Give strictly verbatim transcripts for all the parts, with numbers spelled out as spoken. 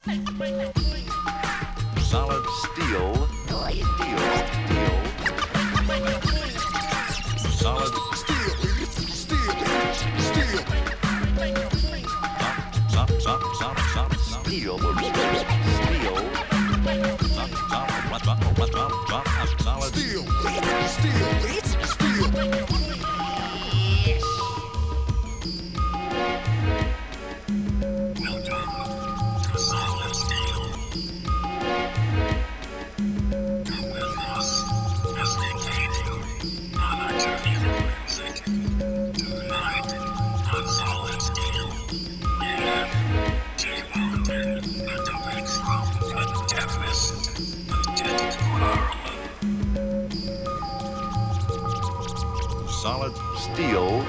Solid steel. Steel. Steel. Solid steel. Steel. Steel. Stop, stop, stop, stop, stop. Steel. Steel. Stop, stop, stop, stop, stop, stop. Solid steel. Steel. Steel. Solid steel.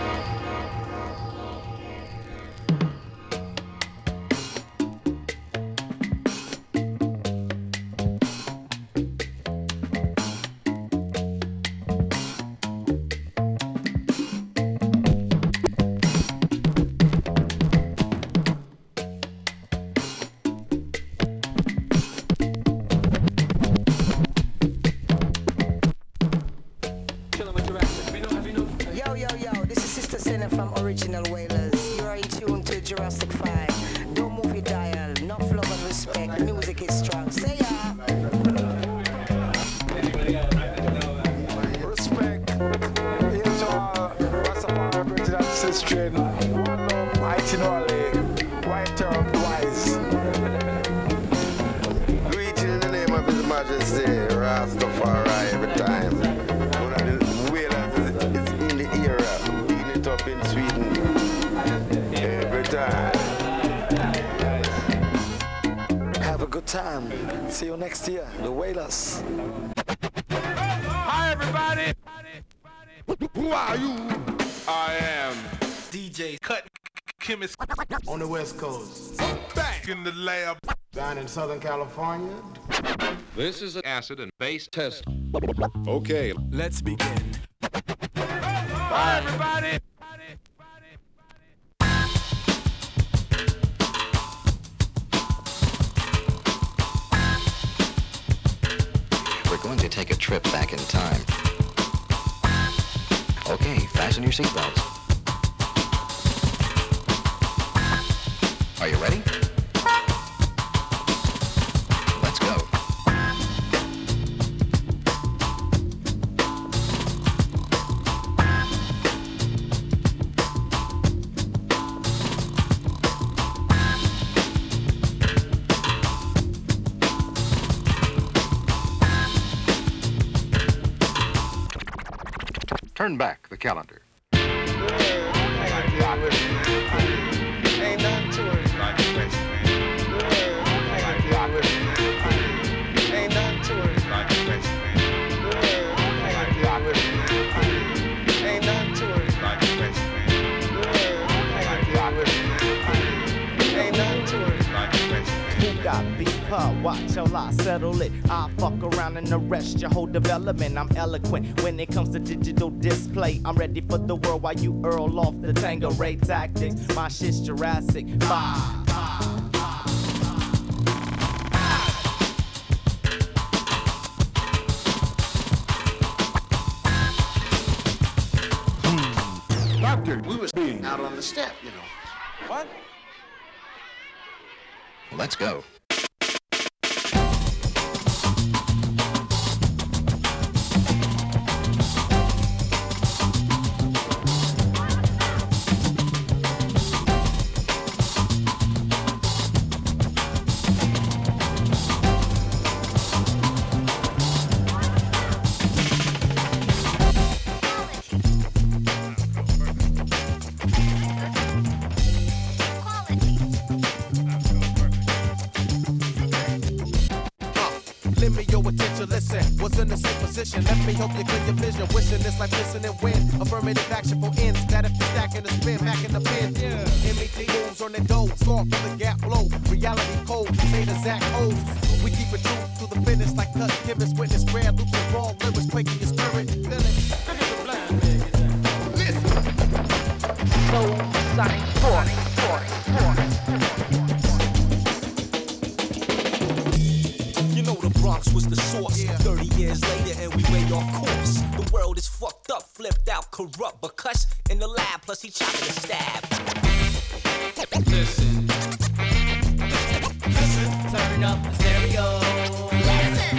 See you next year, the Wailers. Hi, everybody. Who are you? I am D J Cut Chemist on the West Coast. Back in the lab down in Southern California. This is an acid and base test. Okay, let's begin. Hi, everybody. Going to take a trip back in time. Okay, fasten your seatbelts. Are you ready? Let's go. Turn back the calendar. Ain't nothing to it. Like the West, man. Ain't nothing to it. Like the West, man. Ain't nothing to it. Like the West, man. Ain't nothing to it. Like the West, man. Who got beef, huh? Watch till I settle it. I fuck around and arrest your whole development. I'm eloquent when it comes to digital display. I'm ready for the world while you earl off the Tango Ray tactics. My shit's Jurassic. Bye. Doctor, we was being out on the step, you know. What? Let's go. Was in the same position. Let me hope you clear your vision. Wishing it's like missing and win. Affirmative action for ends. That if you stack in the spin, back in the pin. Yeah. M E T moves on the dough. Score for the gap blow. Reality cold. Say the Zach O's. We keep it true to the finish like cut chemists. Witness rare loops and raw lyrics. Quaking your spirit. Feel it. Look at the black. Listen. Soul Sonic Force. Force. Force. drugs was the source. Yeah. Thirty years later and we way off course. The world is fucked up, flipped out, corrupt, but cuss in the lab, plus he chopping a stab. Listen. Listen. Turn up the stereo. Listen.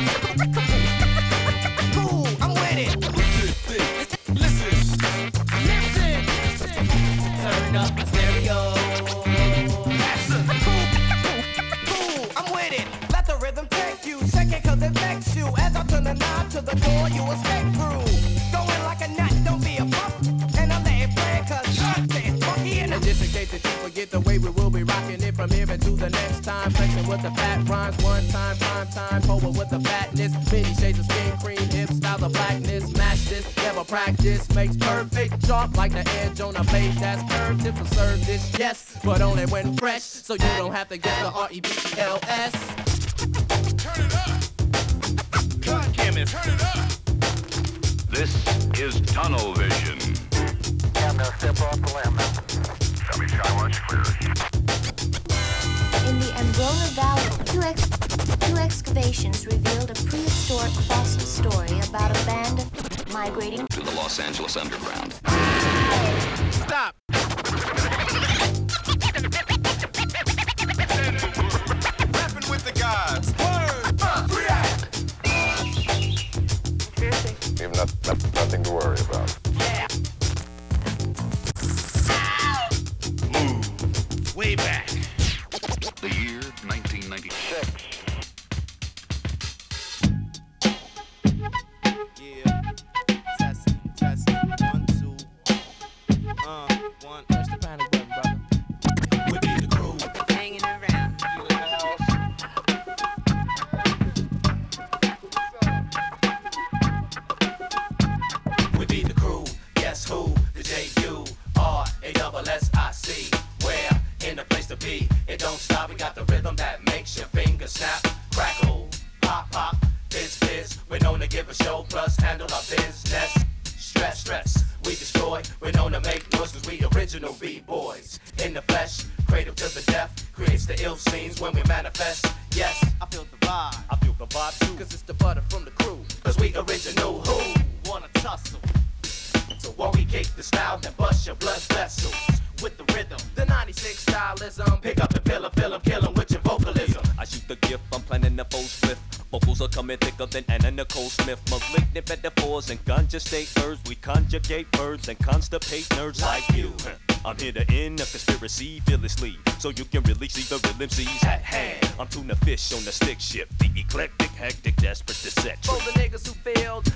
Cool, I'm with it. Listen. Listen. Turn up the stereo. Listen. Cool, cool, I'm with it. Let the rhythm take you. Shake it cause it makes you. As I turn the knob to the door, you escape through. Going like a nut, don't be a pump. And I let it play cause it's funky in the. And just in case that you forget the way we will be rocking it from here into the next time. Flexing with the fat rhymes, one time, prime time. Poet with the fatness, many shades of skin cream, hip style of blackness. Match this, never practice, makes perfect. Sharp like the edge on a blade that's curved. Tips will serve this, yes, but only when fresh. So you don't have to guess the R E B E L S. Turn it up. Cut chemist. Turn it up. This is Tunnel Vision. I'm gonna step off the limb. Dummy Skywatch clear. In the Ambrona Valley, two, ex- two excavations revealed a prehistoric fossil story about a band of migrating To the Los Angeles underground. Stop. Rapping with the gods. Word. Uh, react. You have not, not, nothing to worry about. Yeah. Move. Way back. The year nineteen ninety-six. Yeah. Testing, testing. One, two. Uh, one. Press the panic button, brother. We be the crew. Hanging around. We be the crew. Guess who? The J U R A S S I C. Where? In the place to be. It don't stop. We got the rhythm that makes your fingers snap. Crackle. Pop, pop. Fizz, fizz. We're known to give a show plus handle our business. Stress, stress. We destroy. We're known to make noise cause we original B-boys. In the flesh. Cradle to the death. Creates the ill scenes when we manifest. Yes. I feel the vibe. I feel the vibe too. Cause it's the butter from the crew. Cause we original who? Wanna tussle So while we kick the style, then bust your blood vessels with the rhythm. The ninety-six stylism. Pick up and fill 'em, fill 'em, kill 'em with your vocalism. I shoot the gift, I'm planning a full split. Vocals are coming thicker than Anna Nicole Smith. Malignant metaphors and ganja state herbs. We conjugate verbs and constipate nerds like you. I'm here to end a conspiracy fearlessly, so you can really see the real M Cs at hand. I'm tuna fish on the stick ship, the eclectic, hectic, desperate to set. For the niggas who failed.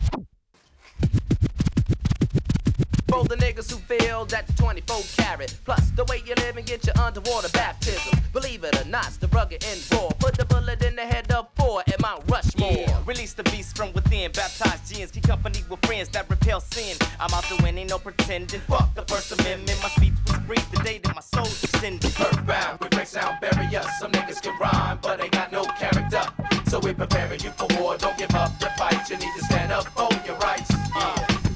For the niggas who feel that the twenty-four carat plus the way you live and get your underwater baptism. Believe it or not, it's the rugged and raw. Put the bullet in the head of four at Mount Rushmore. Yeah. Release the beast from within. Baptized genes. Keep company with friends that repel sin. I'm out to win, ain't no pretending. Fuck the First Amendment. My speech was brief the day that my soul descended. Earthbound, we break sound barriers. Some niggas can rhyme, but ain't got no character. So we're preparing you for war. Don't give up the fight. You need to stand up for your rights. Uh.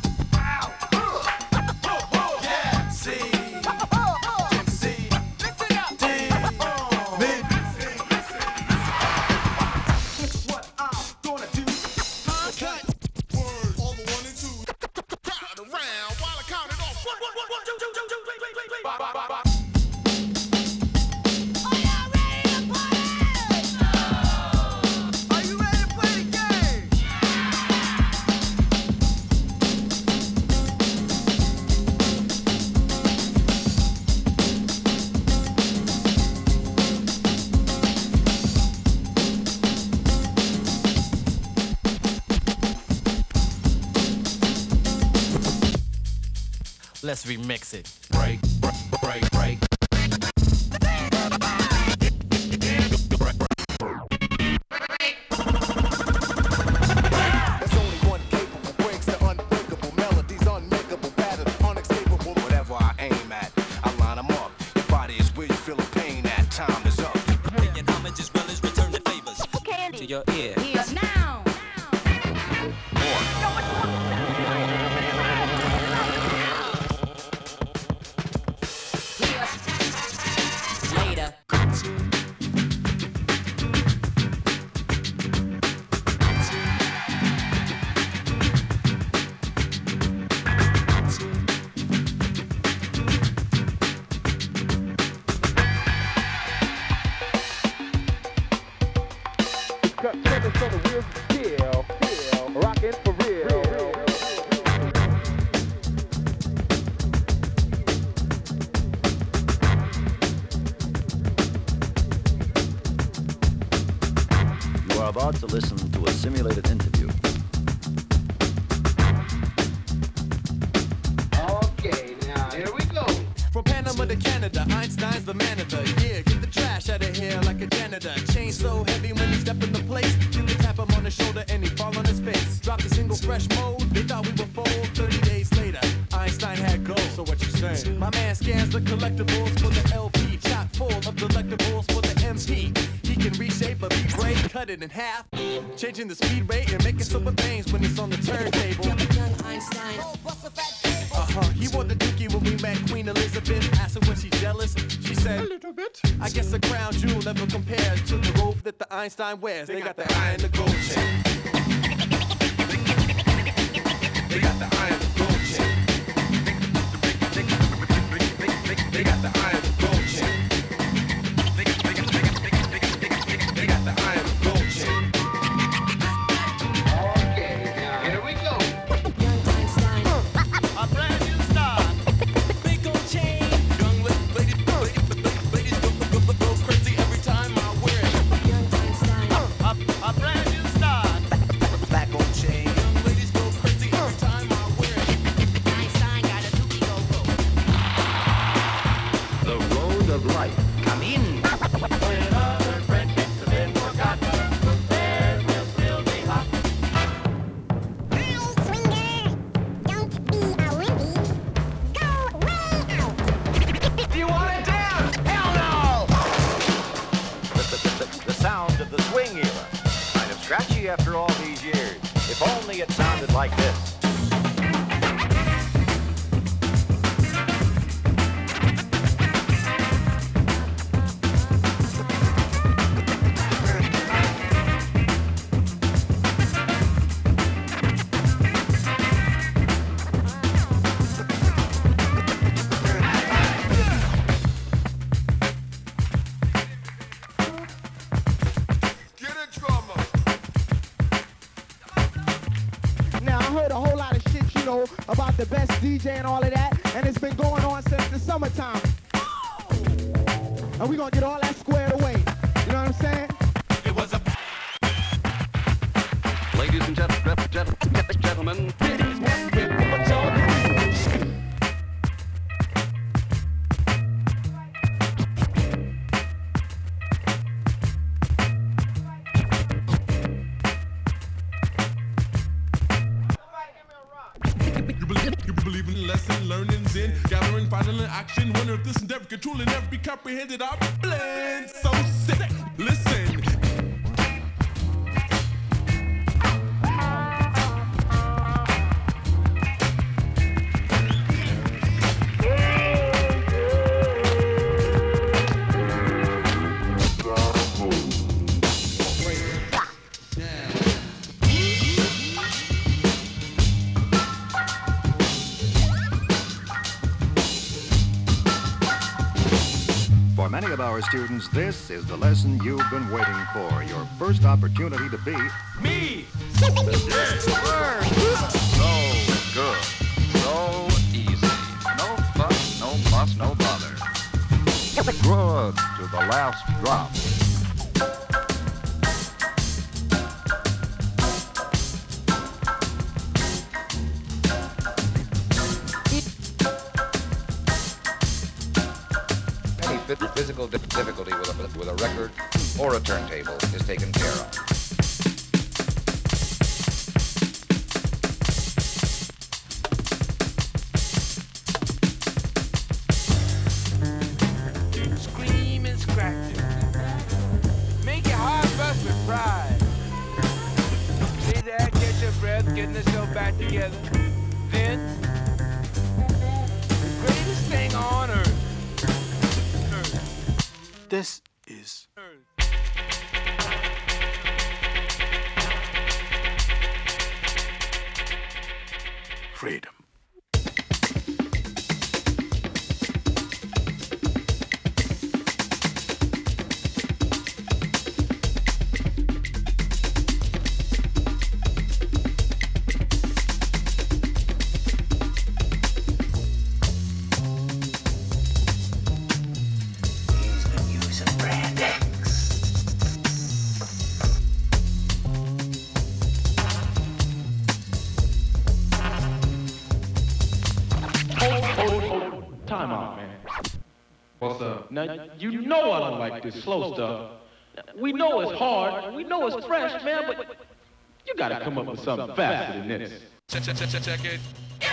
Let's remix it. Break, break, break, break. There's only one capable, breaks the unbreakable melodies, unmakeable, battered, unexcapable. Whatever I aim at, I line them up. Your body is where you feel the pain at. Time is up. Paying homage as well as return the favors Candy. to your ear. Here's now. Later. cut service so the wheels still, still rocking for real. real, real, real. You are about to listen to a simulated interview. Okay, now here we go. From Panama to Canada, Einstein's the man of the year. Get the trash out of here like a janitor. Chain so heavy when you step in the place, you can tap him on the shoulder and he fall on his face. Dropped a single fresh mode, they thought we were fold. thirty days later, Einstein had gold. So what you saying? My man scans the collectibles for the L P, chock full of delectables for the M P. He can reshape a beat break, cut it in half, changing the speed rate and making super things when it's on the turntable. Young Einstein. Uh-huh, he wore the dookie when we met Queen Elizabeth. Asked her was she jealous, she said, a little bit. I guess a crown jewel never compares to the robe that the Einstein wears. They got the eye and the gold chain. They got the eye and the gold chain. They got the eye and the gold chain. They got the eye and the gold chain. Okay, now here we go. Young Einstein. A brand new start. Big gold chain. Young ladies, ladies, ladies, ladies go, go, go, go crazy every time I wear it. Young Einstein. A, a brand new start. Black gold chain. Young ladies go crazy every time I wear it. Einstein got a dookie go go. The road of life. Come in. When other friendships have been forgotten, theirs will still be hot. Hey, swinger, don't be a wimpy. Go way out. Do you want it down? Hell no! The, the, the, the sound of the swing era. Kind of scratchy after all these years. If only it sounded like this. Get a drummer. Now, I heard a whole lot of shit, you know, about the best D J and all of that, and it's been going on since the summertime. And we're gonna get all that squared away. You know what I'm saying? It was a Ladies and gentlemen, gentlemen, You believe, you believe in lesson learnings in gathering, final action. Wonder if this endeavor can truly never be comprehended. I blend so sick. Listen. For many of our students, this is the lesson you've been waiting for. Your first opportunity to be Me! So good. So easy. No fuss, no fuss, no bother. Good to the last drop. Any physical difficulty with a, with a record or a turntable is taken care of. Scream and scratch it. Make your heart burst with pride. See that? Get your breath, getting yourself back together. Then, the greatest thing on earth. Earth. This is Earth. freedom. Now, you know I don't like this slow stuff. We know it's hard, we know it's fresh, man, but you gotta come up with something faster than this. Check, check, check, check, check it.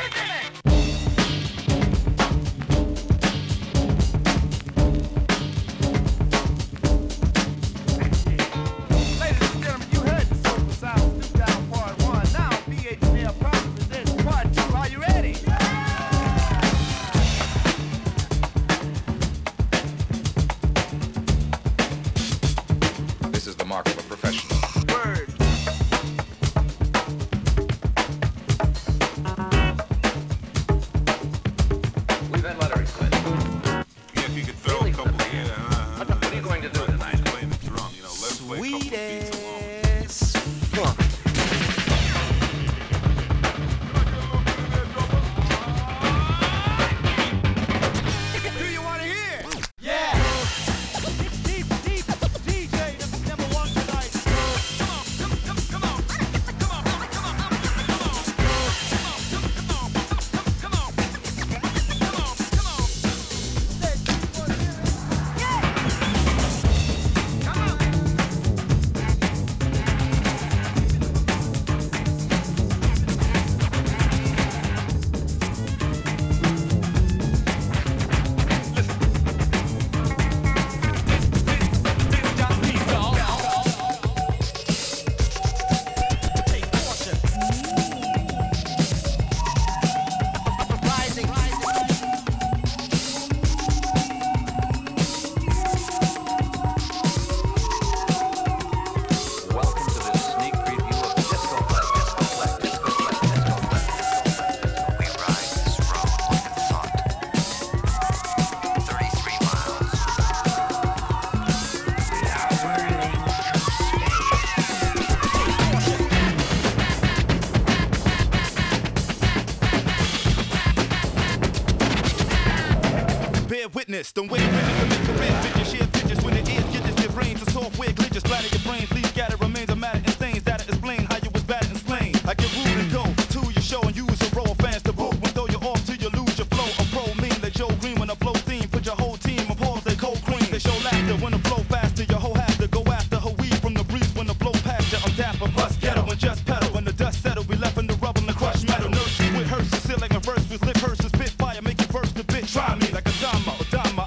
Don't wait a minute to make career bitches, share bitches when it is, get this, your brains are software glitches, splatter your brains, leave scatter remains of matter and stains that explain how you was battered and slain. I get rude and go to your show and use a roll fans to boot, when throw you off till you lose your flow. A pro mean that Joe Green when I blow steam, put your whole team on pause, they cold cream, they show laughter when the flow faster, your whole have to go after her weed from the breeze when the blow past you. I'm dapper, plus ghetto and just pedal, when the dust settle, we left in the rubble and the crushed metal. Nurses with hearses, still like a verse with lip hearses, spit fire, make you burst a bit. Try me like a dama or dama.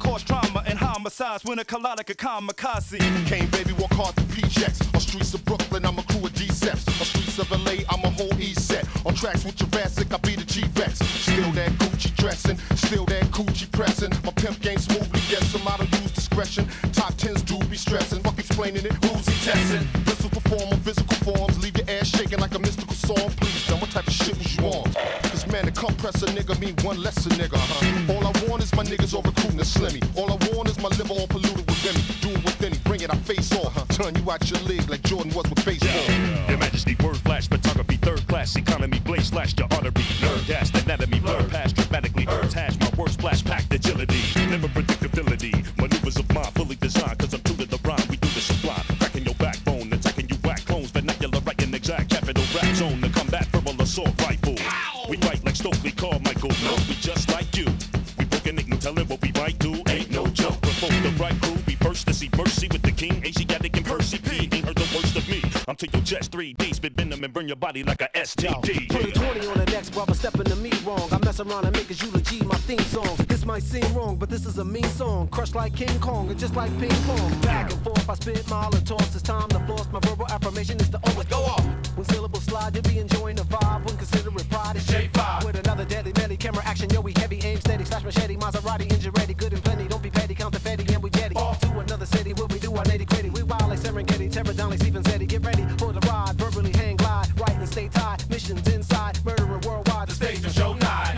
When a colonic a kamikaze. Came baby, walk hard to P Js. On streets of Brooklyn, I'm a crew of D-Seps. On streets of L A, I'm a whole East set. On tracks with Jurassic, I be the G-Vex. Still that Gucci dressing, still that Gucci pressing. My pimp game smoothly gets him, I don't use discretion. Top tens do be stressing, fuck explaining it, who's he testing? This will perform on physical forms, leave your ass shaking like a mystical song. Please, then what type of shit was you on? Cause man, to compress a nigga mean one less a nigga, huh? All I want is my niggas all recruiting a slimmy. All I want is my liver all polluted with Remy. Do it with any, bring it, I face off. Huh? Turn you out your league like Jordan was with baseball. Yeah. Your Majesty, word flash, photography, third class economy, blaze slash your artery, nerd gas, anatomy, blur past dramatically, earth hash, my word splash, packed agility, never predictability, maneuvers of mine fully designed, cause I'm true to the rhyme, we do the sublime, cracking your backbone, attacking you whack clones, vernacular, writing exact, capital rap zone, the combat, verbal assault rifle. We fight like Stokely Carmichael, no, we just like you. We broken it, no telling what we might do, ain't no joke. Provoke the right crew, be first to see mercy with the king, Asiatic and Percy P. Ain't heard the worst of me. I'm to your chest three D, spit venom and burn your body like a S T D. Put a twenty on the next brother, stepping to me wrong. I mess around and make his eulogy my theme song. This might seem wrong, but this is a mean song. Crushed like King Kong and just like ping pong. Back and forth, I spit mile and toss. It's time to floss. My verbal affirmation is to always go off. When syllables slide, you'll be enjoying the vibe. When consider it pride, it's J five. With another deadly melly, camera action, yo, we heavy, aim steady. Slash machete, Maserati, engine ready, good and plenty. Don't be petty, count the fatty, and we jetty. Off to another city, where we do our nitty gritty. We wild like Serengeti, terror down like Stephen Zeddy. Get ready for the ride, verbally hang glide, right and stay tied. Missions inside, murdering worldwide. The stage is show nine.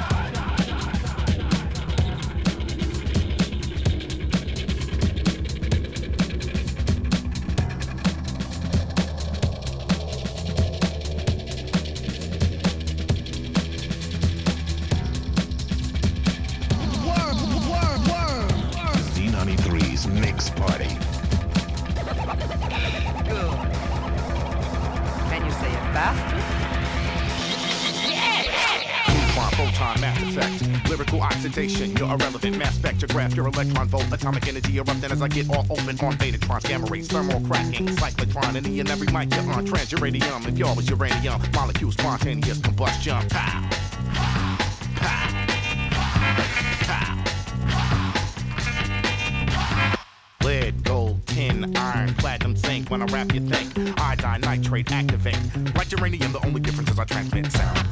Z ninety-three's Mix Party. Good. chemical oxidation. You're irrelevant, mass spectrograph, your electron volt, atomic energy erupting as I get all open on betatrons, gamma rays, thermal cracking, cyclotron, and in every mic you're on, transuranium, if y'all was uranium, molecule spontaneous combustion, pow, pow, pow. Lead, gold, tin, iron, platinum, zinc. When I rap, you think iodine, nitrate, activate. Like uranium, the only difference is I transmit sound.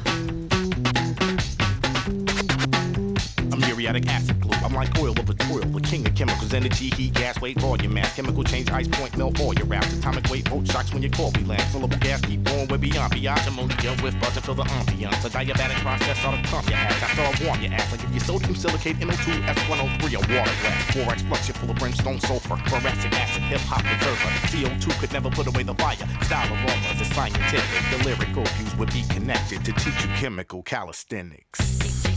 I'm muriatic acid glue. I'm like oil over toil, the king of chemicals, energy, heat, gas, weight, volume, mass, chemical change, ice point, melt, all your raps. Atomic weight, volt shocks when your core be land. Fillable gas, keep going way beyond biage. Ammonia with buzz and fill the ambiance. A diabatic process ought to pump your ass. After I warm your ass, I give you sodium silicate, N O two, S one oh three, a water glass. Borax flux, you full of brimstone, sulfur, boracic acid, hip-hop preserver. C O two could never put away the fire. Style aromas is scientific. The lyrical views would be connected to teach you chemical calisthenics.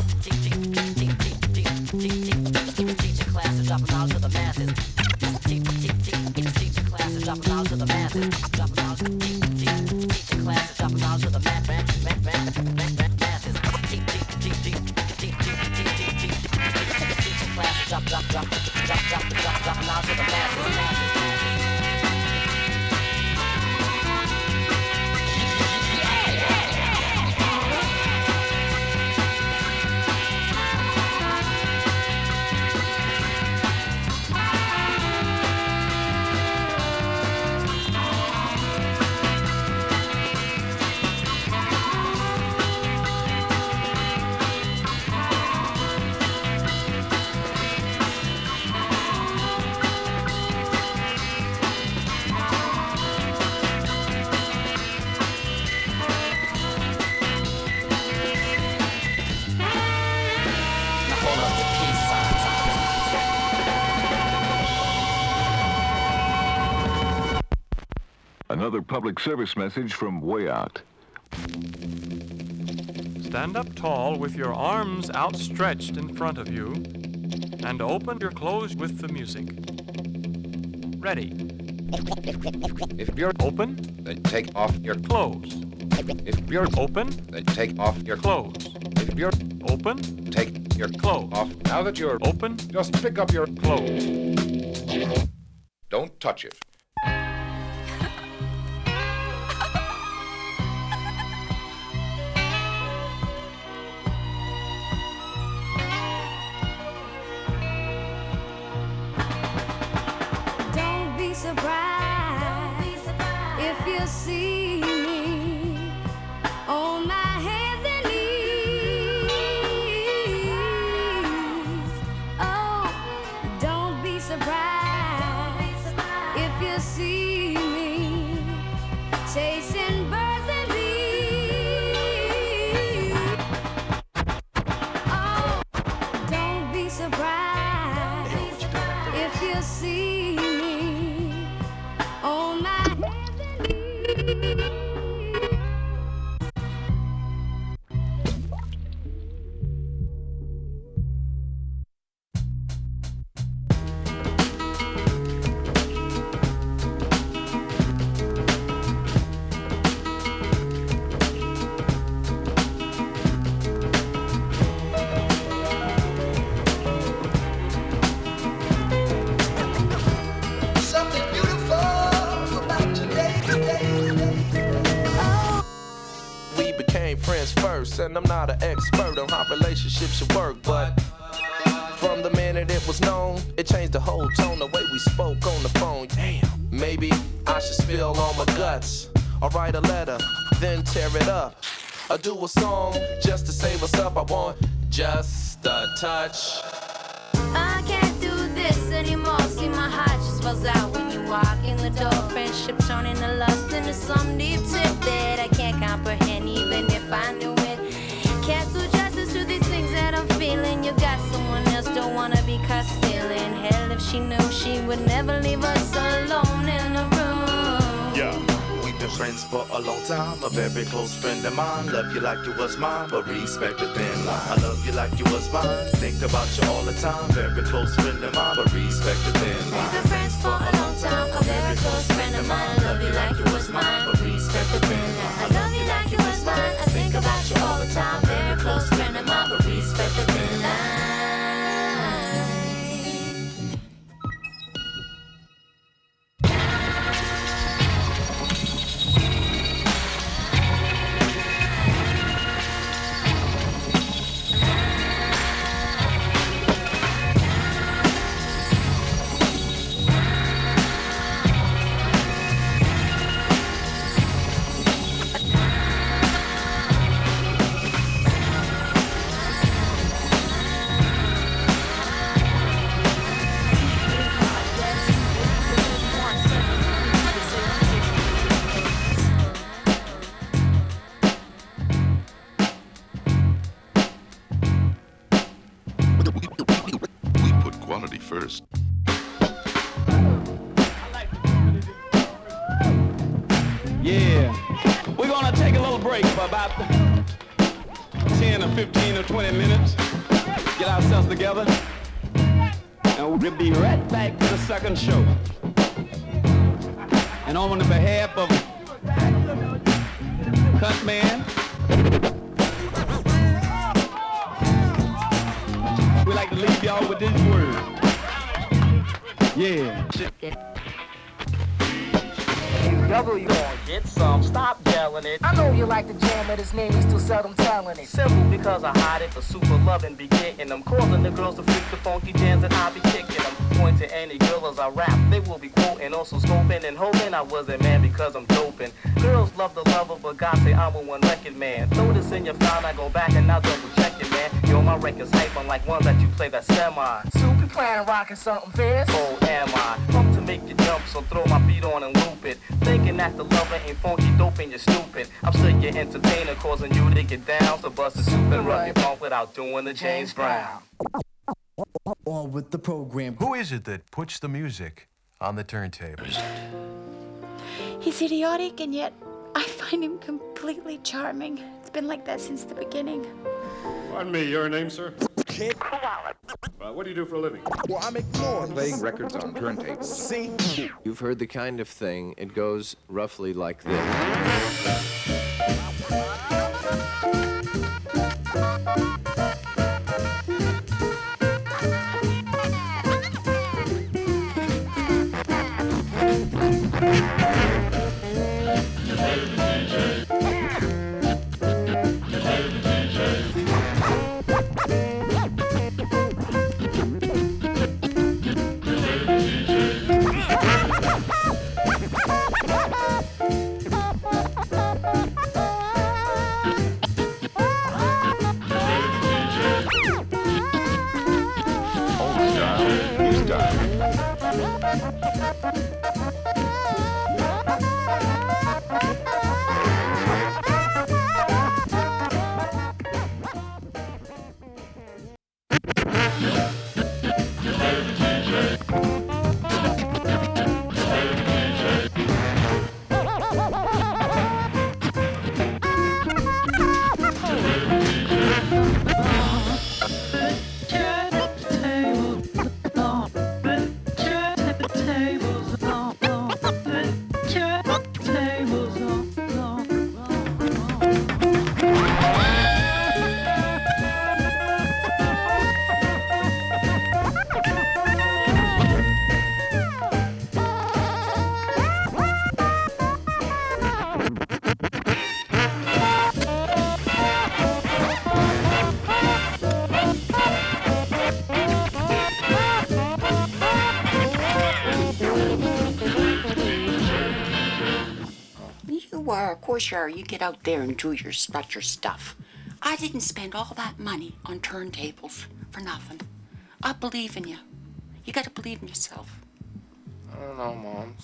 Teach a class and drop them out to the masses. Teach a class and drop them out to the masses. Drop them out. Teach a class and drop them out to the masses. Teach a class and drop, drop, drop, drop, drop, drop, drop them out to the masses. Another public service message from Way Out. Stand up tall with your arms outstretched in front of you and open your clothes with the music. Ready. If you're open, then take off your clothes. If you're open, then take off your clothes. If you're open, take your clothes off. Now that you're open, just pick up your clothes. Don't touch it. If you see me on my hands and knees, oh, don't be surprised if you see me chasing birds and bees. Oh, don't be surprised if you see me on my and I'm not an expert on how relationships should work, but from the minute it was known, it changed the whole tone, the way we spoke on the phone. Damn, maybe I should spill all my guts, or write a letter, then tear it up, or do a song just to say what's up. I want just a touch. I can't do this anymore. See, my heart just falls out when you walk in the door. Friendship turning to lust into some deep tip that I can't comprehend, even if I knew it. Can't do justice to these things that I'm feeling. You got someone else, don't wanna be caught stealing. Hell, if she knew, she would never leave us alone in the room. Yeah. We've been friends for a long time, a very close friend of mine. Love you like you was mine, but respect the thin line. I love you like you was mine, think about you all the time. Very close friend of mine, but respect the thin line. We've been friends for a long time, a very close friend of mine. I love you like you was mine, but respect the thin line. I love you like you was mine, I think about you all the time. Very close friend of mine, but respect the thin line. Yeah. We're gonna take a little break for about ten or fifteen or twenty minutes. Get ourselves together. And we'll be right back to the second show. And on the behalf of Cunt Man, we like to leave y'all with these words. Yeah. W on get some, stop yelling it. I know you like to jam at his name, he still seldom telling it. Simple because I hide it, for super loving be getting them. Causing the girls to freak the funky jams that I be kicking them. Point to any girl as I rap, they will be quoting, also scoping and hoping I wasn't man because I'm doping. Girls love the lover, but God say I'm a one record man. Throw this in your file, I go back and I'll double check it, man. Yo, my record's hype, unlike ones that you play that semi. Super plan rocking something fierce? Oh, am I? Pump to make you jump, so throw my beat on and loop it. Thinking that the lover ain't funky dope and you're stupid. I'm still your entertainer, causing you to get down. So bust a soup and rub your pump without doing the James Brown. On with the program. Who is it that puts the music on the turntables? He's idiotic, and yet I find him completely charming. It's been like that since the beginning. Pardon me, your name, sir? Kid. Uh, what do you do for a living? Well, I make noise. Playing records on turntables. See? You've heard the kind of thing. It goes roughly like this. Of course you are. You get out there and do your strut your stuff. I didn't spend all that money on turntables for nothing. I believe in you. You gotta believe in yourself. I don't know, Mom.